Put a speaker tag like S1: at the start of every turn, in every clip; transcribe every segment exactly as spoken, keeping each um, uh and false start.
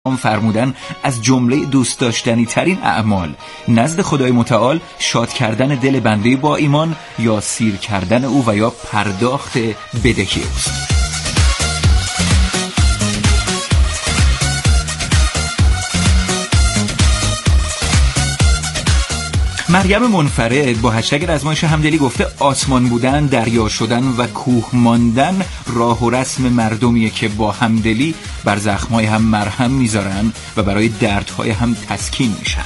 S1: فرمودن از جمله دوست داشتنی ترین اعمال نزد خدای متعال شاد کردن دل بنده با ایمان یا سیر کردن او و یا پرداخت بدهی اوست. مریم منفرد با هشتگ رزمایش همدلی گفته آسمان بودن، دریا شدن و کوه ماندن راه و رسم مردمیه که با همدلی بر زخمای هم مرهم میذارن و برای دردهای هم تسکین میشن.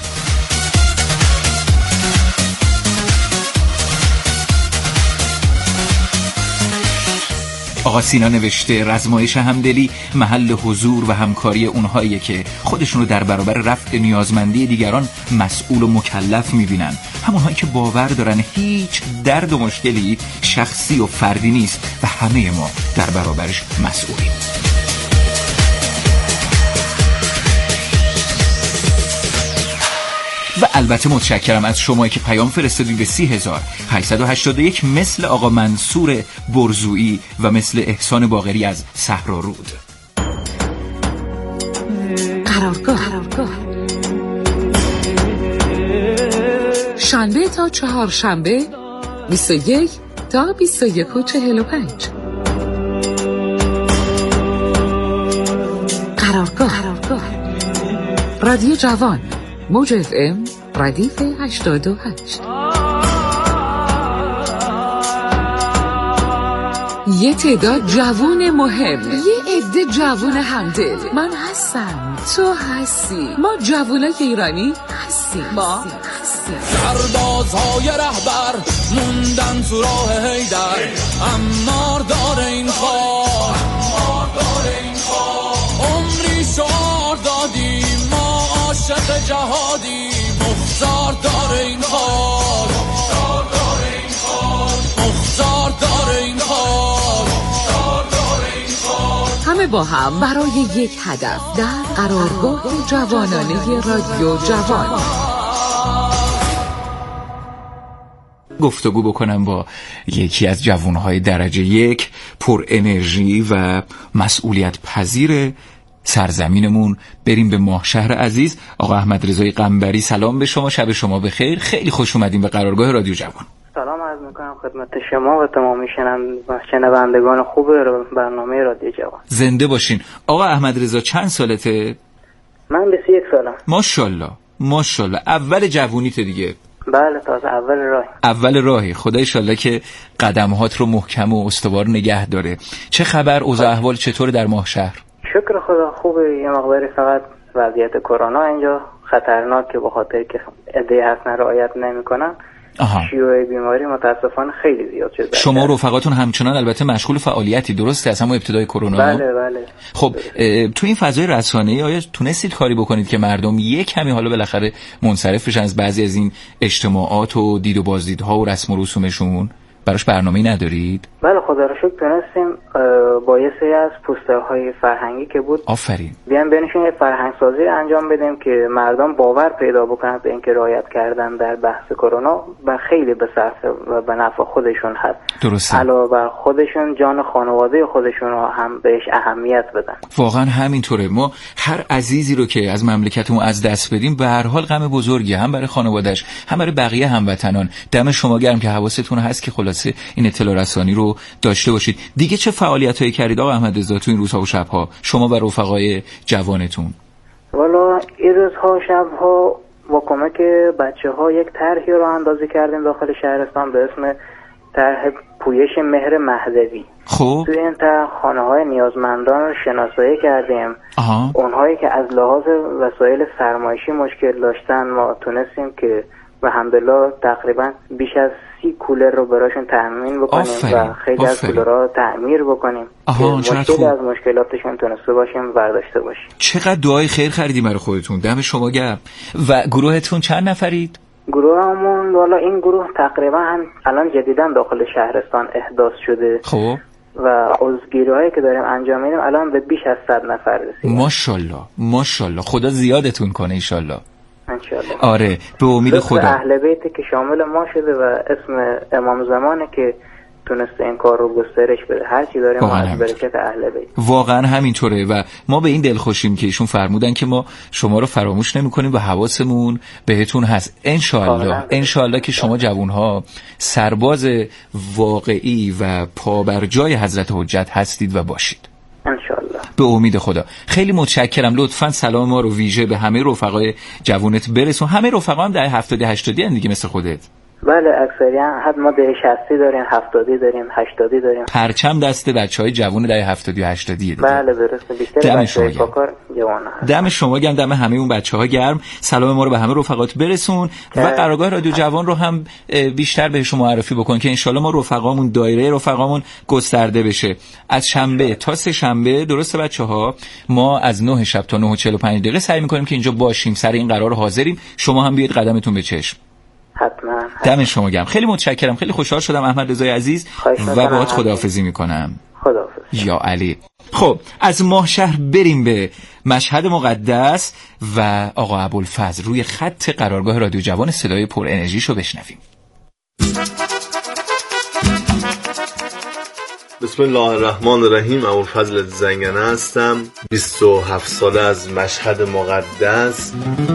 S1: آقا سینا نوشته رزمایش همدلی محل حضور و همکاری اونهاییه که خودشونو در برابر رفع نیازمندی دیگران مسئول و مکلف میبینن، همونهایی که باور دارن هیچ درد و مشکلی شخصی و فردی نیست و همه ما در برابرش مسئولیم. و البته متشکرم از شمایی که پیام فرستادید به سی هزار هشتصد و هشتاد و یک مثل آقا منصور برزویی و مثل احسان باقری از صحرارود.
S2: قرارگاه شنبه تا چهار شنبه بیست و یک تا بیست و یک و چهل و پنج. قرارگاه رادیو جوان موج اف ام ردیف هشتاد و هشت. یه تعداد جوون مهم، یه عده جوون همدل. من هستم، تو هستی، ما جوونای ایرانی هستیم، ما هستیم.
S3: سربازهای رهبر موندن تو راه حیدر، امار داره این خار، امار داره این خار. عمری شعار دادیم ما عاشق جهادی، مختار داره این خار، مختار داره این خار، مختار داره این خار، مختار داره این خار.
S2: همه با هم برای یک هدف در قرارگاه جوانانه رادیو جوان.
S1: گفتگو بکنم با یکی از جوانهای درجه یک، پر انرژی و مسئولیت پذیر سرزمینمون. بریم به ماهشهر عزیز. آقا احمد رضای قنبری، سلام به شما، شب شما بخیر، خیلی خوش اومدیم به قرارگاه رادیو جوان.
S4: سلام عرض میکنم خدمت شما و تمامی شنوندگان خوب برنامه رادیو جوان.
S1: زنده باشین. آقا احمد رضا چند سالته؟
S4: من بیست و یک سالم.
S1: ماشاءالله ماشاءالله، اول جوونیت دیگه.
S4: بله تازه اول راهی.
S1: اول راهی. خدا ایشالله که قدمهات رو محکم و استوار نگه داره. چه خبر؟ اوضاع احوال چطور در ماهشهر؟
S4: شکر خدا خوبه. یه مقداری فقط وضعیت کرونا اینجا خطرناکه به خاطر که عده هستن رعایت نمیکنن. شیوع بیماری متاسفانه خیلی زیاد شده.
S1: شما رفقاتون همچنان البته مشغول فعالیتی درسته از همون ابتدای کرونا؟
S4: بله بله.
S1: خب تو این فضای رسانه‌ای آیا تونستید کاری بکنید که مردم یک کمی حالا بالاخره منصرف بشن از بعضی از این اجتماعات و دید و بازدیدها و رسم و رسومشون؟ براش برنامه‌ای ندارید؟
S4: بله خدا رو شکر تونستیم با یه سری از پوسترهای فرهنگی که بود
S1: آفرین
S4: بیان بینشون یه فرهنگ سازی انجام بدیم که مردم باور پیدا بکنن به اینکه رعایت کردن در بحث کرونا و خیلی به صرفه و به نفع خودشون هست.
S1: درسته.
S4: علاوه بر خودشون جان خانواده خودشون رو هم بهش اهمیت بدن.
S1: واقعا همینطوره. ما هر عزیزی رو که از مملکتمون از دست بدیم به هر حال غم بزرگی، هم برای خانواده‌اش هم برای بقیه هموطنان. دم شما گرم که حواستون هست که خلاصه این اطلاع رسانی رو داشته باشید. دیگه چه فعالیتایی کردید آقا احمد رضا تو این روزها و شبها شما و رفقای جوانتون؟
S4: والا این روزها و شبها با کمک بچه‌ها یک طرحی رو اندازی کردیم داخل شهرستان به اسم طرح پویش مهر مهدوی.
S1: خب
S4: توی این طرح خانه‌های نیازمندان رو شناسایی کردیم.
S1: آها.
S4: اونهایی که از لحاظ وسایل فرمایشی مشکل داشتن ما تونستیم که و الحمدلله تقریبا بیش از سی کولر رو براشون تامین بکنیم
S1: آفرین.
S4: و خیلی آفرین. از کولرها تعمیر بکنیم
S1: آها،
S4: که مشکلی از مشکلاتشون تونسته باشیم برداشته باشیم.
S1: چقدر دعای خیر خریدیم برای خودتون، دم شما گرم. و گروهتون چند نفرید؟
S4: گروهمون والا این گروه تقریبا هم الان جدیداً داخل شهرستان احداث شده.
S1: خب
S4: و عضوگیری‌هایی که داریم انجام میدیم الان به بیش از صد نفر رسیدیم.
S1: ماشاءالله ماشاءالله، خدا زیادتون کنه ان شاء الله.
S4: انشالله.
S1: آره به امید خدا.
S4: اهل بیت که شامل ما شده و اسم امام زمانه که تونسته این کار رو گسترش بده. هر چی داره ما از برکت اهل بیت.
S1: واقعا همینطوره و ما به این دلخوشیم که ایشون فرمودن که ما شما رو فراموش نمی‌کنیم و حواسمون بهتون هست. ان شاءالله ان شاءالله که شما جوان‌ها سرباز واقعی و پابرجای حضرت حجت هستید و باشید.
S4: ان شاءالله.
S1: به امید خدا. خیلی متشکرم. لطفاً سلام ما رو ویژه به همه رفقای جوونت برسون. همه رفقا هم در هفتاد هشتاد ان دیگه مثل خودت.
S4: بله اکثریت حد ما ده شصتی داریم، هفتادی داریم، هشتادی داریم.
S1: پرچم دست بچهای جوون ده هفتادی و هشتادی دیگه.
S4: بله درسته. بیشتر بچهای کاکار جوانه.
S1: دم شما گرم، دم همه اون بچه‌ها گرم. سلام ما رو به همه رفقات برسون و قرارگاه رادیو جوان رو هم بیشتر بهشون معرفی بکن که انشالله ما رفقامون دایره رفقامون گسترده بشه. از شنبه تا سه شنبه درسته بچه‌ها، ما از نه شب تا نه و چهل و پنج دقیقه سعی می‌کنیم که اینجا باشیم، سر این قرار حاضریم. شما هم بیاید قدمتون به چشم.
S4: حتما.
S1: دم شما گرم. خیلی متشکرم. خیلی خوشحال شدم احمد رضای عزیز و باهات خداحافظی میکنم.
S4: خداحافظ.
S1: یا علی. خب از ماهشهر بریم به مشهد مقدس و آقا ابوالفضل روی خط قرارگاه رادیو جوان صدای پر انرژیشو بشنویم.
S5: بسم الله الرحمن الرحیم. ابوالفضل زنگنه هستم، بیست و هفت ساله، از مشهد مقدس.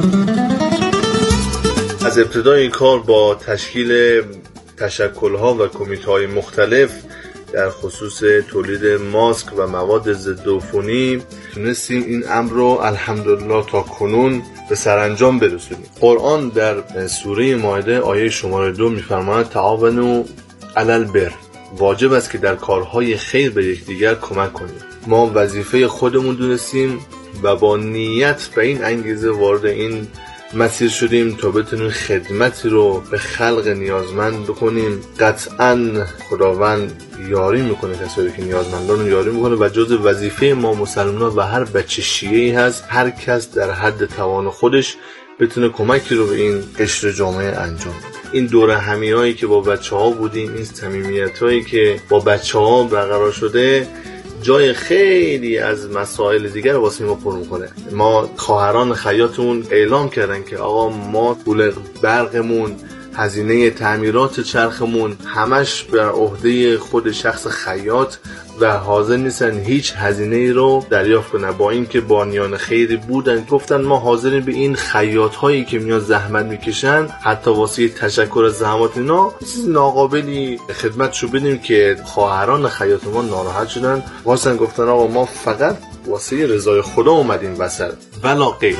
S5: از ابتدای کار با تشکیل تشکل‌ها و کمیته‌های مختلف در خصوص تولید ماسک و مواد ضد عفونی تونستیم این امر رو الحمدلله تا کنون به سرانجام برسونیم. قرآن در سوره مائده آیه شماره دو می‌فرماید تعاونوا علی البر، واجب است که در کارهای خیر به یکدیگر کمک کنیم. ما وظیفه خودمون دونستیم و با نیت به این انگیزه وارد این مسیر شدیم تا بتونیم خدمتی رو به خلق نیازمند بکنیم. قطعاً خداوند یاری میکنه کسایی که نیازمندان رو یاری میکنه و جز وظیفه ما مسلمانان و هر بچه شیعه‌ای هست هر کس در حد توان خودش بتونه کمکی رو به این قشر جامعه انجام بده. این دوره همیایی که با بچه‌ها بودیم، این صمیمیتایی که با بچه‌ها برقرار شده، جای خیلی از مسائل دیگر واسه ما پر میکنه. ما خواهران خیاطمون اعلام کردن که آقا ما پول برقمون، هزینه تعمیرات چرخمون همش بر عهده خود شخص خیاط و حاضر نیستن هیچ هزینه‌ای رو دریافت کنن. با اینکه بانیان خیری بودن گفتن ما حاضرین به این خیاط هایی که میاد زحمت میکشن حتی واسه تشکر از زحمات اینا چیز ناقابلی خدمتشو بدیم که خواهران خیاط ما ناراحت شدن. واسه گفتن آقا ما فقط واسه رضای خدا اومدیم وسط ولا غیر.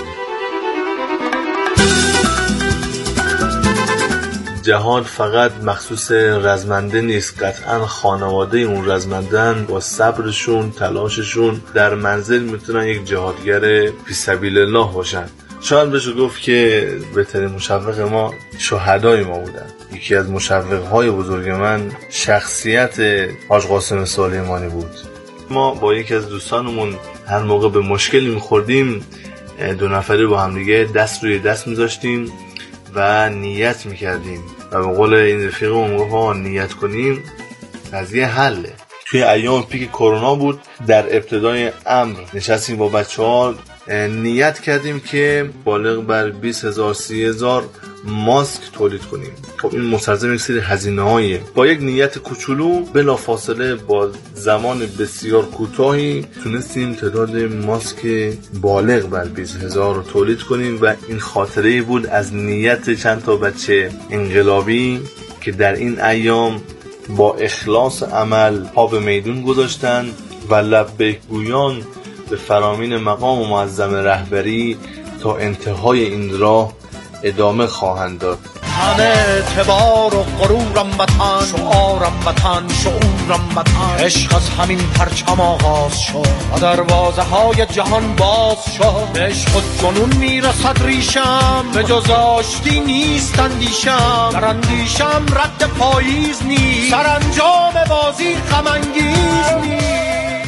S5: جهان فقط مخصوص رزمنده نیست، قطعا خانواده اون رزمندن با صبرشون، تلاششون در منزل میتونن یک جهادگر فی سبیل الله باشن. شاید بشه گفت که بهترین مشوق ما شهدای ما بودن. یکی از مشوقهای بزرگ من شخصیت حاج قاسم سلیمانی بود. ما با یکی از دوستانمون هر موقع به مشکلی میخوردیم دو نفره با هم دیگه دست روی دست میذاشتیم و نیت میکردیم و به قول این رفیقمون گفت ها نیت کنیم قضیه حله. توی ایام پیک کرونا بود، در ابتدای امر نشستیم با بچه ها نیت کردیم که بالغ بر بیست هزار سی هزار ماسک تولید کنیم. خب این مستلزم یک سری هزینه هاییه. با یک نیت کوچولو بلا فاصله با زمان بسیار کوتاهی تونستیم تعداد ماسک بالغ بر بیست هزار رو تولید کنیم و این خاطره بود از نیت چند تا بچه انقلابی که در این ایام با اخلاص عمل پا به میدون گذاشتن و لبیک گویان به فرامین مقام معظم رهبری تا انتهای این راه ادامه خواهند داد.
S6: همه اعتبار و غرورم وطن، شعارم وطن، شعورم وطن، عشق از همین پرچم آغاز شد و دروازه های جهان باز شد. عشق و جنون میرسد ریشم، به جز آشتی نیست اندیشم، در اندیشم رد پاییز نیست، سرانجام بازی غم انگیز نیست.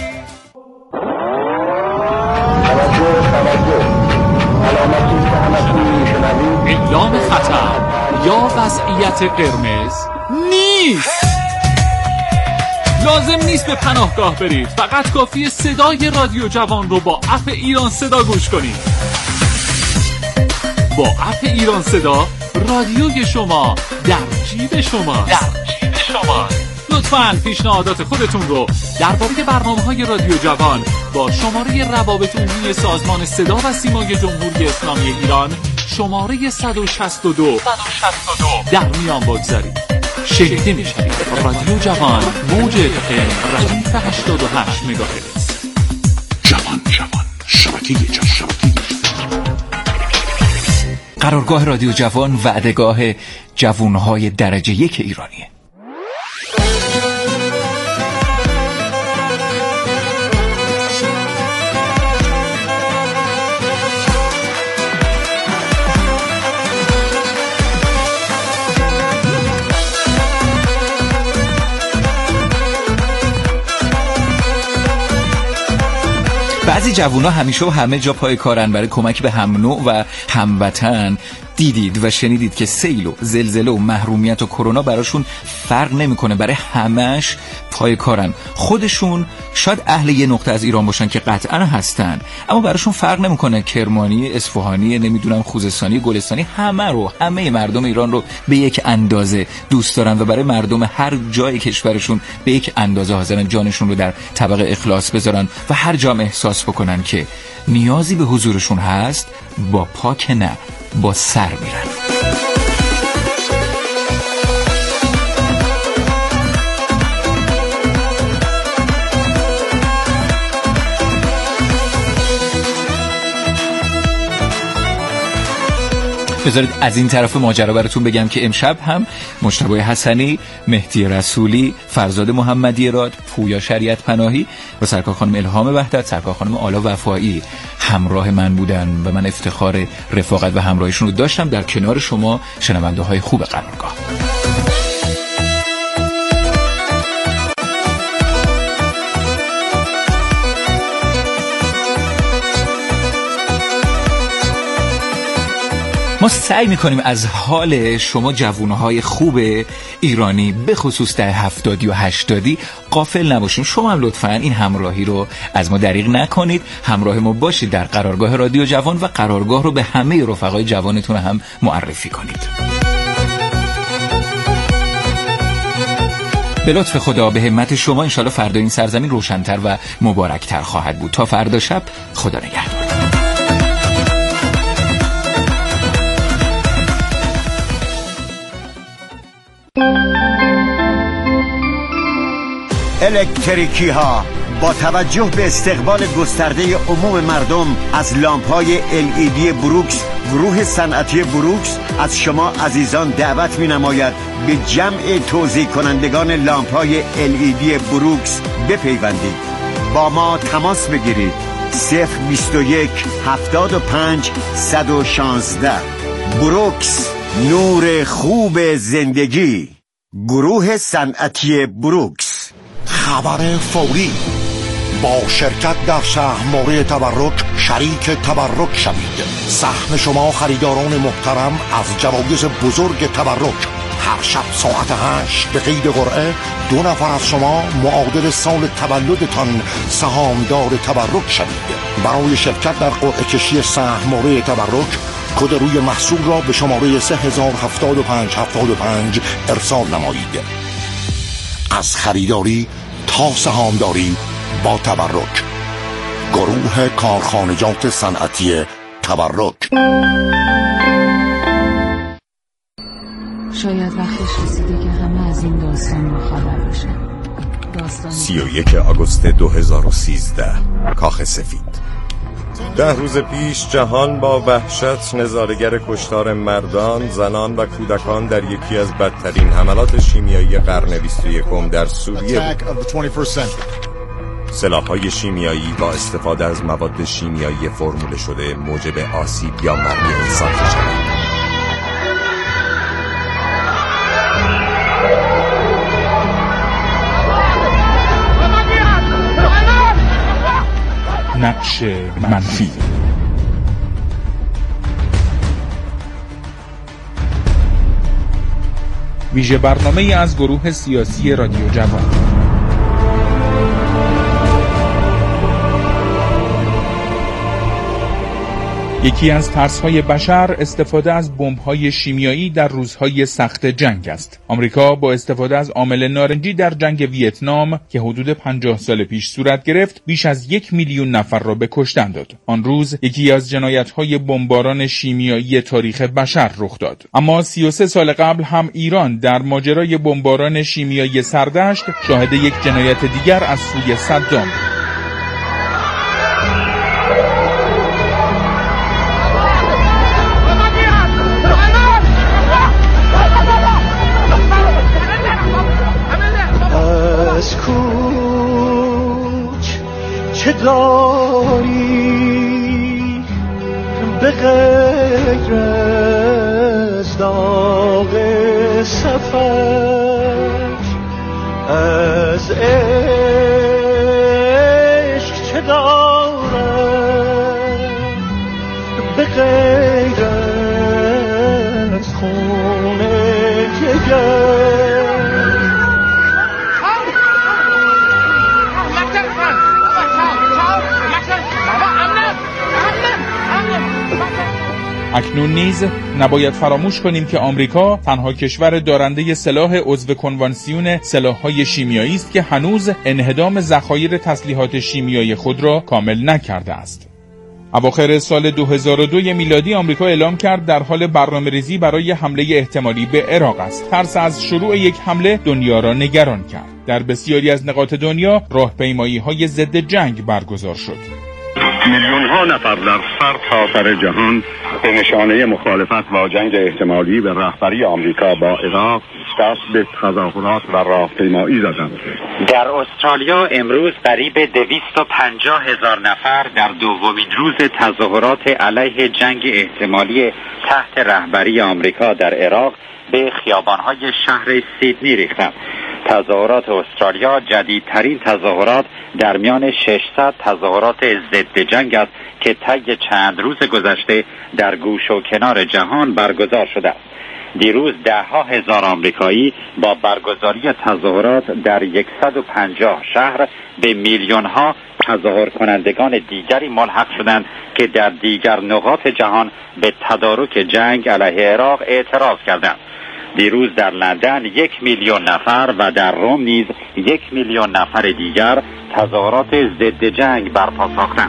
S7: توجه توجه علامتی که همتون میشنوید
S8: اعلام خطر یا وضعیت قرمز نیست. لازم نیست به پناهگاه برید، فقط کافیه صدای رادیو جوان رو با اپ ایران صدا گوش کنید. با اپ ایران صدا رادیوی شما در جیب شما در جیب شما. لطفاً پیشنهادات خودتون رو درباره برنامه‌های رادیو جوان با شماره روابط عمومی سازمان صدا و سیمای جمهوری اسلامی ایران شماره صد و شصت و دو در میان بگذارید. شنیده میشوید رادیو جوان موج اف ام ردیف هشتاد و هشت مگاهرتز.
S9: جوان جوان شبکه جوان.
S1: قرارگاه رادیو جوان وعدگاه جوانهای درجه یک ایرانیه. بعضی جوونا همیشه و همه جا پای کارن برای کمک به هم نوع و هموطن. دیدید و شنیدید که سیل و زلزله و محرومیت و کرونا براشون فرق نمیکنه، برای همش پای کارن. خودشون شاید اهل یه نقطه از ایران باشن که قطعا هستن، اما براشون فرق نمیکنه کرمانی، اصفهانی، نمیدونم خوزستانی، گلستانی، همه رو همه مردم ایران رو به یک اندازه دوست دارن و برای مردم هر جای کشورشون به یک اندازه حاضرن جانشون رو در طبق اخلاص بذارن و هر جا احساس بکنن که نیازی به حضورشون هست با پا که نه با سر میرن. بذارید از این طرف ماجرا براتون بگم که امشب هم مجتبی حسنی، مهدی رسولی، فرزاد محمدی راد، پویا شریعت پناهی و سرکار خانم الهام وحدت، سرکار خانم آلا وفایی همراه من بودن و من افتخار رفاقت و همراهیشون رو داشتم در کنار شما شنونده های خوب قرارگاه. ما سعی میکنیم از حال شما جوانهای خوب ایرانی به خصوص در هفتادی و هشتادی غافل نباشیم. شما هم لطفاً این همراهی رو از ما دریغ نکنید، همراه ما باشید در قرارگاه رادیو جوان و قرارگاه رو به همه رفقای جوانتون هم معرفی کنید. به لطف خدا به همت شما انشالله فردا این سرزمین روشن‌تر و مبارکتر خواهد بود. تا فردا شب، خدا نگهدار.
S10: الکتریکی ها با توجه به استقبال گسترده عموم مردم از لامپ‌های ال ای دی بروکس، گروه صنعتی بروکس از شما عزیزان دعوت می‌نماید به جمع توزیع کنندگان لامپ‌های ال ای دی بروکس بپیوندید. با ما تماس بگیرید. صفر بیست و یک هفتاد و پنج صد و شانزده. بروکس، نور خوب زندگی. گروه صنعتی بروکس.
S9: خبر فوری: با شرکت در سهم‌موری تبرک شریک تبرک شوید. سهم شما خریداران محترم از جوایز بزرگ تبرک. هر شب ساعت هشت به قید قرعه دو نفر از شما معادل سال تولدتان سهامدار تبرک شوید. برای شرکت در قرعه کشی سهم‌موری تبرک کد روی محصول را به شماره سه هزار هفتاد و پنج هفتاد و پنج ارسال نمایید. از خریداری تا سهامداری با تبرک. گروه کارخانجات صنعتی تبرک.
S2: شاید وقتش رسیده که همه از این داستان مخابر بشن. داستان
S11: سی و یک آگوست دو هزار و سیزده، کاخ سفید. ده روز پیش جهان با وحشت نظاره‌گر کشتار مردان، زنان و کودکان در یکی از بدترین حملات شیمیایی قرن بیست و یکم در سوریه بود. سلاح‌های شیمیایی با استفاده از مواد شیمیایی فرموله شده موجب آسیب یا مرگ انسان می‌شوند.
S8: نقش منفی. ویژه برنامه از گروه سیاسی رادیو جوان.
S12: یکی از ترس‌های بشر استفاده از بمب‌های شیمیایی در روزهای سخت جنگ است. آمریکا با استفاده از عامل نارنجی در جنگ ویتنام که حدود پنجاه سال پیش صورت گرفت، بیش از یک میلیون نفر را به کشتن داد. آن روز یکی از جنایت‌های بمباران شیمیایی تاریخ بشر رخ داد. اما سی و سه سال قبل هم ایران در ماجرای بمباران شیمیایی سردشت شاهد یک جنایت دیگر از سوی صدام.
S6: از کوچ چه داری به غیر از داغ سفر، از عشق چه دارم به غیر از خون جگر.
S12: اکنون نیز نباید فراموش کنیم که آمریکا تنها کشور دارنده سلاح عضو کنوانسیون سلاح‌های شیمیایی است که هنوز انهدام ذخایر تسلیحات شیمیایی خود را کامل نکرده است. اواخر سال دو هزار و دو میلادی آمریکا اعلام کرد در حال برنامه‌ریزی برای حمله احتمالی به عراق است. ترس از شروع یک حمله دنیا را نگران کرد. در بسیاری از نقاط دنیا راهپیمایی‌های ضد جنگ برگزار شد.
S13: میلیون ها نفر در سرتاسر جهان به نشانه مخالفت با جنگ احتمالی به رهبری آمریکا با عراق دست به تظاهرات و راهپیمایی زدند.
S14: در استرالیا امروز قریب دویست و پنجاه هزار نفر در دومین روز تظاهرات علیه جنگ احتمالی تحت رهبری آمریکا در عراق به خیابان‌های شهر سیدنی ریختند. تظاهرات استرالیا جدیدترین تظاهرات در میان ششصد تظاهرات ضد جنگ است که طی چند روز گذشته در گوش و کنار جهان برگزار شده است. دیروز ده ها هزار آمریکایی با برگزاری تظاهرات در صد و پنجاه شهر به میلیون ها تظاهر کنندگان دیگری ملحق شدند که در دیگر نقاط جهان به تدارک جنگ علیه عراق اعتراض کردند. دیروز در لندن یک میلیون نفر و در روم نیز یک میلیون نفر دیگر تظاهرات ضد جنگ برپا ساختند.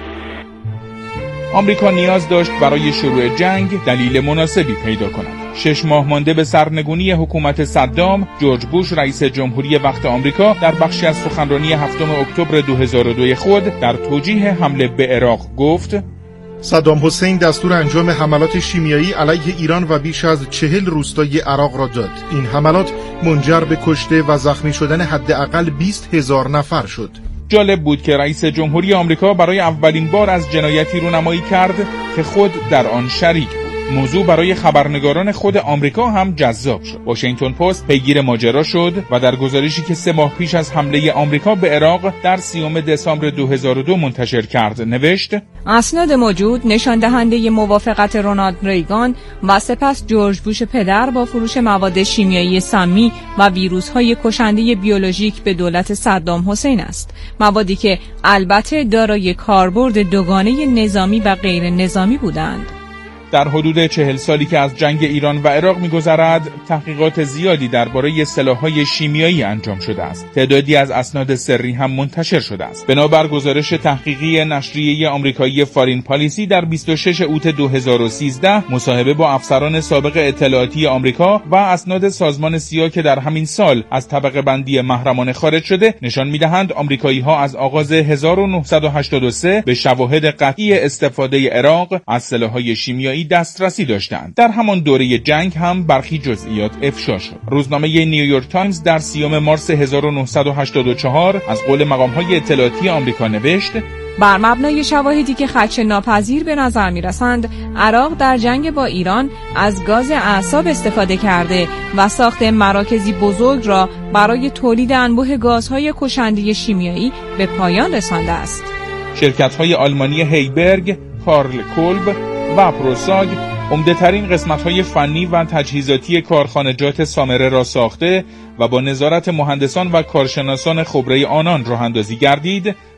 S12: آمریکا نیاز داشت برای شروع جنگ دلیل مناسبی پیدا کند. شش ماه مانده به سرنگونی حکومت صدام، جورج بوش رئیس جمهوری وقت آمریکا در بخشی از سخنرانی هفتم اکتبر دو هزار و دو خود در توجیه حمله به عراق گفت:
S15: صدام حسین دستور انجام حملات شیمیایی علیه ایران و بیش از چهل روستای عراق را داد. این حملات منجر به کشته و زخمی شدن حداقل بیست هزار نفر شد.
S12: جالب بود که رئیس جمهوری آمریکا برای اولین بار از جنایتی رونمایی کرد که خود در آن شریک بود. موضوع برای خبرنگاران خود آمریکا هم جذاب شد. واشنگتن پست پیگیر ماجرا شد و در گزارشی که سه ماه پیش از حمله آمریکا به عراق در سیوم دسامبر دو هزار و دو منتشر کرد نوشت:
S16: اسناد موجود نشان دهنده موافقت رونالد ریگان و سپس جورج بوش پدر با فروش مواد شیمیایی سمی و ویروس‌های کشنده بیولوژیک به دولت صدام حسین است. موادی که البته دارای کاربرد دوگانه نظامی و غیر نظامی بودند.
S12: در حدود چهل سالی که از جنگ ایران و عراق می‌گذرد، تحقیقات زیادی درباره سلاح‌های شیمیایی انجام شده است. تعدادی از اسناد سری هم منتشر شده است. بنابر گزارش تحقیقی نشریه آمریکایی فارین پالیسی در بیست و شش اوت دو هزار و سیزده، مصاحبه با افسران سابق اطلاعاتی آمریکا و اسناد سازمان سیا که در همین سال از طبقه بندی محرمانه خارج شده، نشان می‌دهند آمریکایی‌ها از آغاز هزار و نهصد و هشتاد و سه به شواهد قطعی استفاده عراق از سلاح‌های شیمیایی دسترسی داشتند. در همان دوره جنگ هم برخی جزئیات افشا شد. روزنامه نیویورک تایمز در سیوم مارس هزار و نهصد و هشتاد و چهار از قول مقام‌های اطلاعاتی آمریکا نوشت:
S16: بر مبنای شواهدی که خدشه ناپذیر به نظر می‌رسند، عراق در جنگ با ایران از گاز اعصاب استفاده کرده و ساخت مراکزی بزرگ را برای تولید انبوه گازهای کشنده شیمیایی به پایان رسانده است.
S12: شرکت‌های آلمانی هیبرگ، کارل کولب و پروساگ عمده‌ترین قسمت‌های فنی و تجهیزاتی کارخانجات سامره را ساخته و با نظارت مهندسان و کارشناسان خبره آنان راه اندازی گردید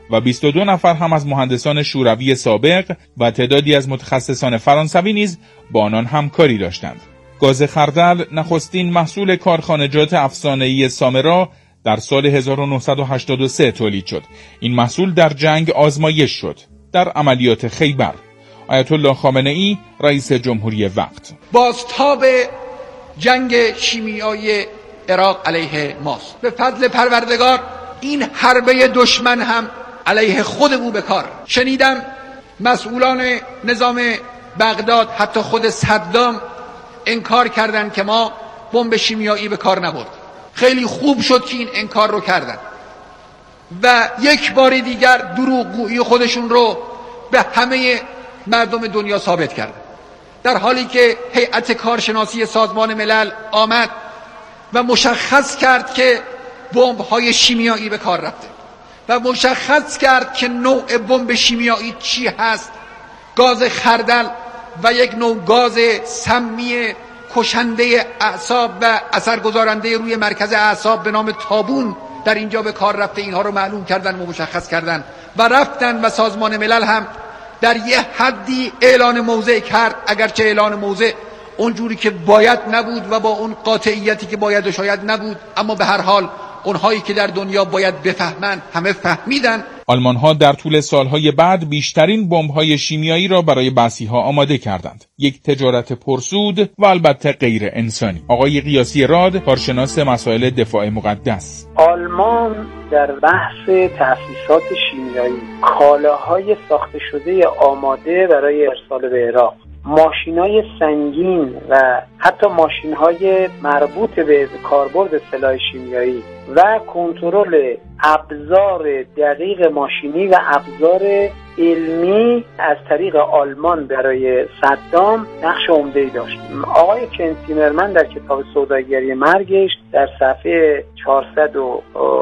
S12: و بیست و دو نفر هم از مهندسان شوروی سابق و تعدادی از متخصصان فرانسوی نیز با آنان همکاری داشتند. گاز خردل نخستین محصول کارخانجات افسانه‌ای سامرا در سال هزار و نهصد و هشتاد و سه تولید شد. این محصول در جنگ آزمایش شد در عملیات خیبر. آیت الله خامنه‌ای رئیس جمهوری وقت:
S17: بازتاب جنگ شیمیایی عراق علیه ماست. به فضل پروردگار این حربه دشمن هم علیه خودمون به کار. شنیدم مسئولان نظام بغداد، حتی خود صدام، انکار کردند که ما بمب شیمیایی به کار نبرد. خیلی خوب شد که این انکار رو کردن و یک بار دیگر دروغگویی خودشون رو به همه مردم دنیا ثابت کردن، در حالی که هیئت کارشناسی سازمان ملل آمد و مشخص کرد که بمب‌های شیمیایی به کار رفته و مشخص کرد که نوع بمب شیمیایی چی هست: گاز خردل و یک نوع گاز سمی کشنده اعصاب و اثرگذارنده روی مرکز اعصاب به نام تابون در اینجا به کار رفته. اینها رو معلوم کردن و مشخص کردن و رفتن و سازمان ملل هم در یه حدی اعلان موضع کرد، اگرچه اعلان موضع اونجوری که باید نبود و با اون قاطعیتی که باید و شاید نبود، اما به هر حال اونهایی که در دنیا باید بفهمن همه فهمیدن.
S12: آلمان‌ها در طول سالهای بعد بیشترین بمب‌های شیمیایی را برای بعثی‌ها آماده کردند. یک تجارت پرسود و البته غیر انسانی. آقای قیاسی راد، کارشناس مسائل دفاع مقدس:
S18: آلمان در بحث تأسیسات شیمیایی، کالاهای ساخته شده آماده برای ارسال به عراق، ماشین‌های سنگین و حتی ماشین‌های مربوط به کاربرد سلاح شیمیایی و کنترل ابزار دقیق ماشینی و ابزار علمی از طریق آلمان برای صدام نقش عمده‌ای داشت. آقای کن تیمرمن در کتاب سوداگری مرگش در صفحه چهارصد و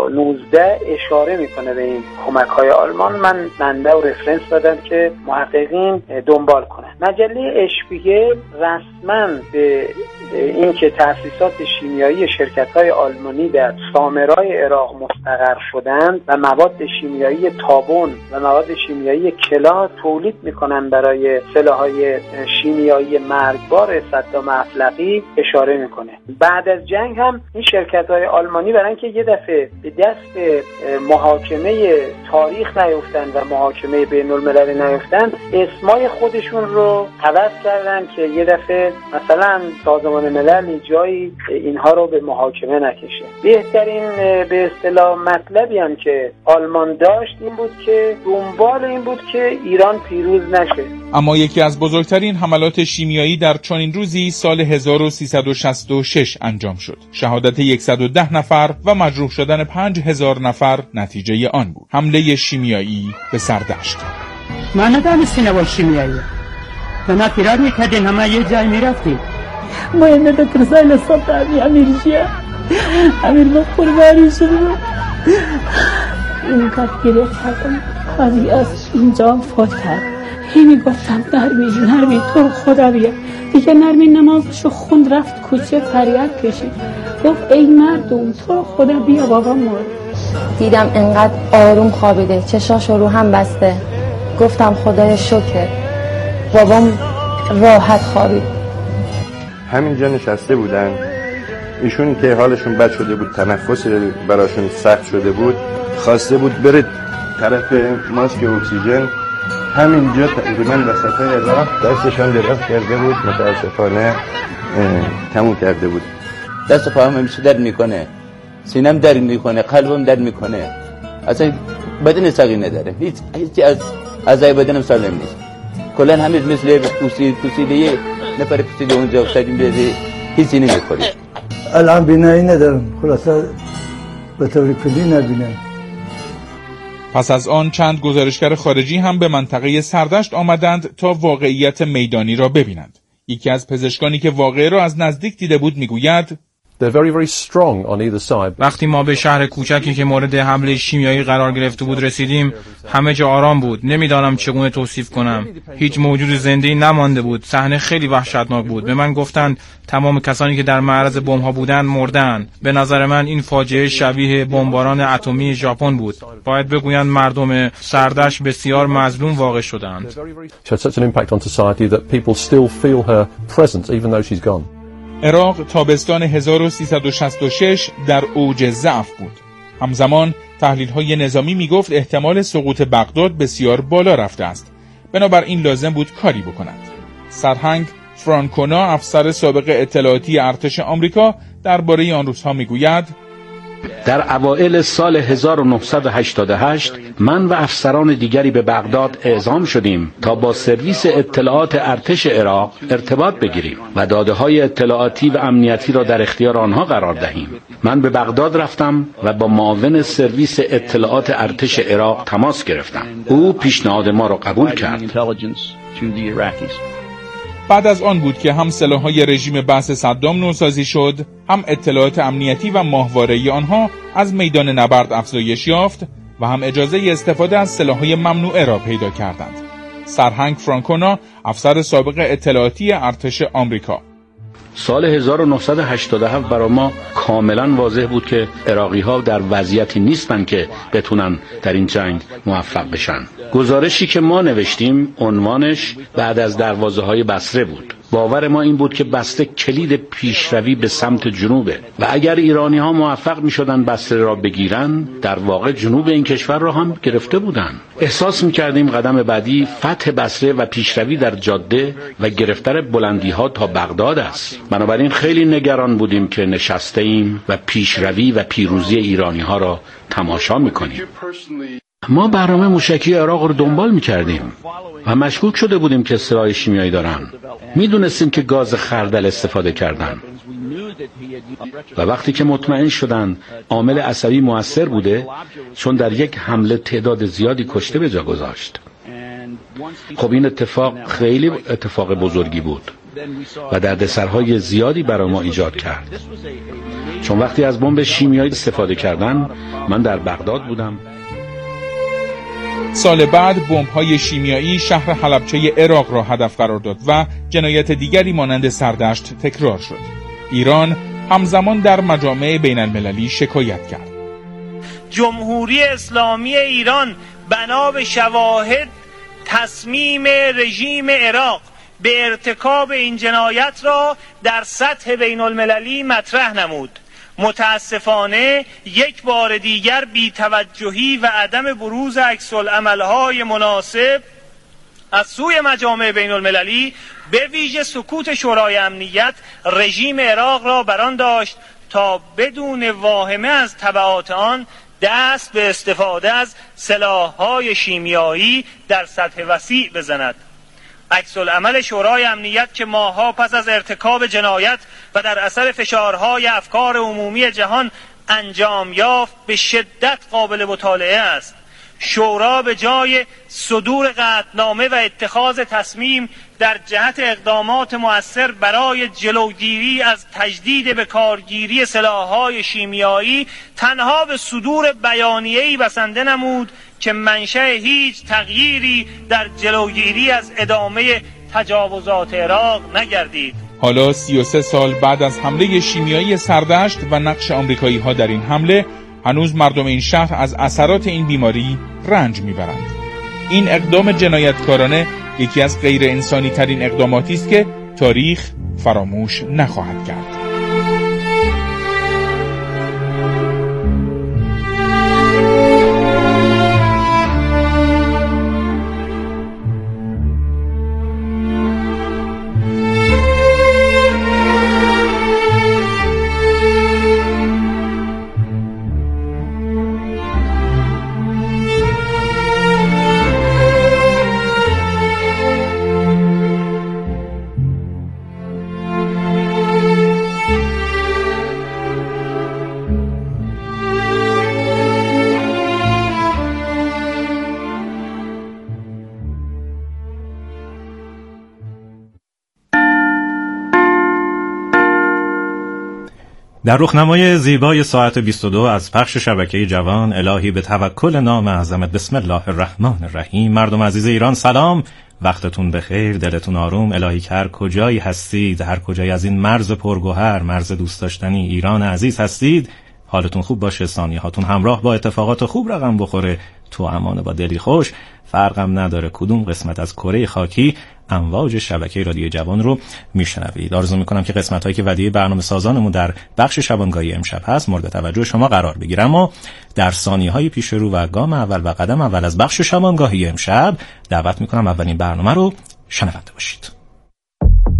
S18: نوزده اشاره میکنه به این کمک‌های آلمان. من منبع و رفرنس دادم که محققین دنبال کنن. مجله اشپیگل رسما به اینکه تأسیسات شیمیایی شرکت‌های آلمانی در سامرای عراق مستقر شدند و مواد شیمیایی تابون و مواد شیمیایی کلا تولید میکنن برای سلاح‌های شیمیایی مرگبار صدام افلقی اشاره میکنه. بعد از جنگ هم این شرکت‌های آلمانی برای اینکه یه دفعه به دست محاکمه تاریخ نیفتن و محاکمه بین‌المللی نیفتن، اسمای خودشون رو عوض کردن که یه دفعه مثلا سازمان ملل جایی اینها رو به محاکمه نکشه. بهترین به اصطلاح مطلبی هم که آلمان داشت این بود که دنبال این بود که ایران پیروز نشه.
S12: اما یکی از بزرگترین حملات شیمیایی در چنین روزی سال هزار و سیصد و شصت و شش انجام شد. شهادت صد و ده نفر و مجروح شدن پنج هزار نفر نتیجه آن بود. حمله شیمیایی به سردشت.
S19: ما ندانستیم با شیمیایی. ما فرار میکردیم، همه یه جای میرفتیم.
S20: ما این دکتر سایل صدامی امیر جیه امیر ما قربانی شدیم. این کار گریه کردم خواهی از اینجا فوت کرد. هی میگفتم نرمین نرمین تو خدا بیا. دیگه نرمین نمازشو خوند رفت کوچه فریاد کشید، گفت ای مردم تو خدا بیا بابا مرد.
S21: دیدم انقدر آروم خوابیده، چشاشو رو هم بسته. گفتم خدای شکر بابام راحت خوابید.
S22: همینجا نشسته بودن، ایشون که حالشون بد شده بود، تنفس براشون سخت شده بود، خواسته بود بره طرف ماسک اکسیژن. همینجا تقریبا وسطای راه دستشان دراز کرده بود، متاسفانه تموم کرده بود.
S23: دست پاهم همیشه درد میکنه، سینم درد میکنه، قلبم درد میکنه، اصلا بدن سقی نداره، هیچ هیچی از اعضای بدنم سالم نیست. کلا همه مثل پوسید پوسیده نفر پوسیده اونجا افتادیم بده، هیچی نمیخوری.
S24: الان بینایی ندارم، خلاصه به طور کلی نبینم.
S12: پس از آن چند گزارشگر خارجی هم به منطقه سردشت آمدند تا واقعیت میدانی را ببینند. یکی از پزشکانی که واقعه را از نزدیک دیده بود میگوید:
S3: They're very, very strong on either side.
S4: وقتی ما به شهر کوچکی که مورد حمله شیمیایی قرار گرفته بود رسیدیم، همه جا آرام بود. نمیدانم چگونه توصیف کنم. هیچ موجود زنده‌ای نمانده بود. صحنه خیلی وحشتناک بود. به من گفتند تمام کسانی که در معرض بمب‌ها بودند مردند. به نظر من این فاجعه شبیه بمباران اتمی ژاپن بود. باید بگویند مردم سردشت بسیار مظلوم واقع شدند.
S3: She had such an impact on society that people still feel her presence even though she's gone.
S12: عراق تابستان هزار و سیصد و شصت و شش در اوج ضعف بود. همزمان تحلیل‌های نظامی میگفت احتمال سقوط بغداد بسیار بالا رفته است. بنابراین لازم بود کاری بکند. سرهنگ فرانکونا، افسر سابق اطلاعاتی ارتش آمریکا، درباره آن روزها میگوید:
S5: در اوایل سال هزار و نهصد و هشتاد و هشت من و افسران دیگری به بغداد اعزام شدیم تا با سرویس اطلاعات ارتش عراق ارتباط بگیریم و داده‌های اطلاعاتی و امنیتی را در اختیار آنها قرار دهیم. من به بغداد رفتم و با معاون سرویس اطلاعات ارتش عراق تماس گرفتم. او پیشنهاد ما را قبول کرد.
S12: بعد از آن بود که هم سلاح‌های رژیم بعث صدام نوسازی شد، هم اطلاعات امنیتی و ماهواره‌ای آنها از میدان نبرد افزایش یافت و هم اجازه استفاده از سلاح‌های ممنوعه را پیدا کردند. سرهنگ فرانکونا، افسر سابق اطلاعاتی ارتش آمریکا:
S5: سال هزار و نهصد و هشتاد و هفت برای ما کاملا واضح بود که عراقی‌ها در وضعیتی نیستن که بتونن در این جنگ موفق بشن. گزارشی که ما نوشتیم عنوانش بعد از دروازه‌های بصره بود. باور ما این بود که بسته کلید پیشروی به سمت جنوبه و اگر ایرانی‌ها موفق می‌شدن بصره را بگیرن، در واقع جنوب این کشور را هم گرفته بودن. احساس می‌کردیم قدم بعدی فتح بصره و پیشروی در جاده و گرفتن بلندی‌ها تا بغداد است. بنابراین خیلی نگران بودیم که نشسته ایم و پیشروی و پیروزی ایرانی‌ها را تماشا می‌کنیم. ما برنامه موشکی عراق رو دنبال می‌کردیم و مشکوک شده بودیم که سلاح شیمیایی دارن. می‌دونستیم که گاز خردل استفاده کردن. و وقتی که مطمئن شدن عامل عصبی مؤثر بوده، چون در یک حمله تعداد زیادی کشته به جا گذاشت. خب این اتفاق خیلی اتفاق بزرگی بود و دردسرهای زیادی برای ما ایجاد کرد. چون وقتی از بمب شیمیایی استفاده کردن، من در بغداد بودم.
S12: سال بعد بمب‌های شیمیایی شهر حلبچه عراق را هدف قرار داد و جنایت دیگری مانند سردشت تکرار شد. ایران همزمان در مجامع بین المللی شکایت کرد.
S7: جمهوری اسلامی ایران بنا به شواهد تصمیم رژیم عراق به ارتکاب این جنایت را در سطح بین المللی مطرح نمود. متاسفانه یک بار دیگر بی‌توجهی و عدم بروز عکس‌العمل‌های مناسب از سوی مجامع بین المللی به ویژه سکوت شورای امنیت رژیم عراق را بران داشت تا بدون واهمه از تبعات آن دست به استفاده از سلاح‌های شیمیایی در سطح وسیع بزند. عکس‌العمل شورای امنیت که ماه‌ها پس از ارتکاب جنایت و در اثر فشارهای افکار عمومی جهان انجام یافت به شدت قابل مطالعه است. شورا به جای صدور قطعنامه و اتخاذ تصمیم در جهت اقدامات مؤثر برای جلوگیری از تجدید به کارگیری سلاح‌های شیمیایی تنها به صدور بیانیه‌ای بسنده نمود که منشأ هیچ تغییری در جلوگیری از ادامه تجاوزات عراق نگردید.
S12: حالا سی و سه سال بعد از حمله شیمیایی سردشت و نقش آمریکایی‌ها در این حمله، هنوز مردم این شهر از اثرات این بیماری رنج میبرند. این اقدام جنایتکارانه یکی از غیر انسانی ترین اقداماتی است که تاریخ فراموش نخواهد کرد.
S1: در رخنمای زیبای ساعت بیست و دو از پخش شبکه جوان، الهی به توکل نام اعظمت، بسم الله الرحمن الرحیم. مردم عزیز ایران سلام، وقتتون بخیر، دلتون آروم. الهی که هر کجایی هستید، هر کجایی از این مرز پرگوهر، مرز دوست داشتنی ایران عزیز هستید، حالتون خوب باشه، ثانیه هاتون همراه با اتفاقات خوب رقم بخوره، تو امان با دلی خوش. فرقم نداره کدوم قسمت از کره خاکی امواج شبکه رادیو جوان رو میشنوید. آرزو میکنم که قسمت هایی که ودیعه برنامه سازانمون در بخش شبانگاهی امشب هست مورد توجه شما قرار بگیره. اما در ثانیه های پیش رو و گام اول و قدم اول از بخش شبانگاهی امشب دعوت میکنم اولین برنامه رو شنونده باشید.